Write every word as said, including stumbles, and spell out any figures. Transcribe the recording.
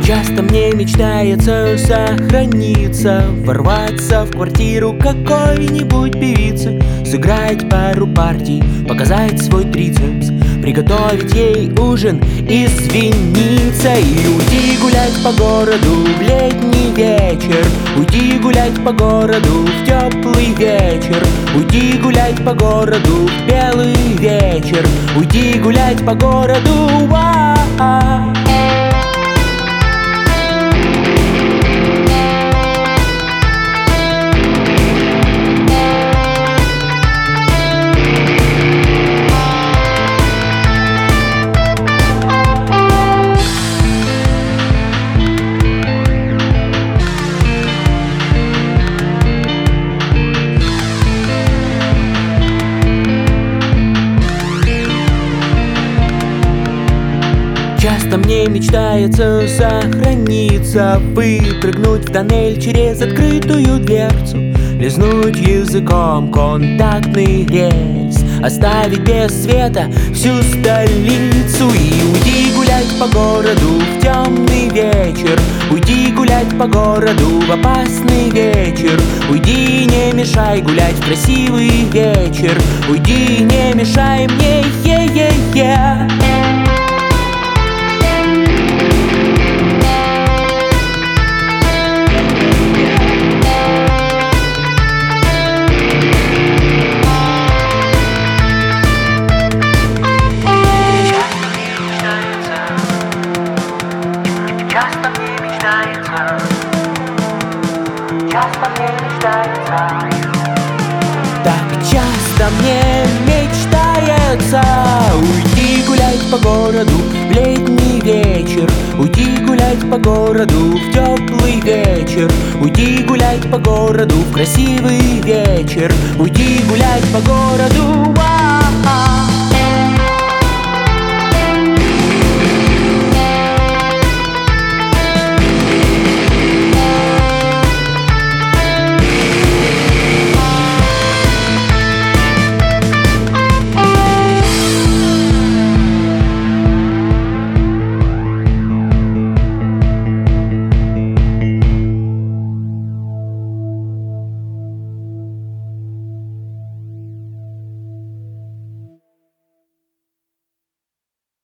Часто мне мечтается сохраниться, ворваться в квартиру какой-нибудь певицы, сыграть пару партий, показать свой трицепс, приготовить ей ужин, извиниться и уйти гулять по городу в летний вечер. Уйти гулять по городу в теплый вечер. Уйти гулять по городу в белый вечер. Уйти гулять по городу. Ва-а. Часто мне мечтается сохраниться, выпрыгнуть в тоннель через открытую дверцу, лизнуть языком контактный рельс, оставить без света всю столицу и уйти гулять по городу в темный вечер. Уйти гулять по городу в опасный вечер. Уйди, не мешай гулять в красивый вечер. Уйди, не мешай мне, е-е-е. Часто мне мечтается, часто мне мечтается, так часто мне мечтается уйти гулять по городу в летний вечер. Уйти гулять по городу в теплый вечер. Уйти гулять по городу в красивый вечер. Уйти гулять по городу.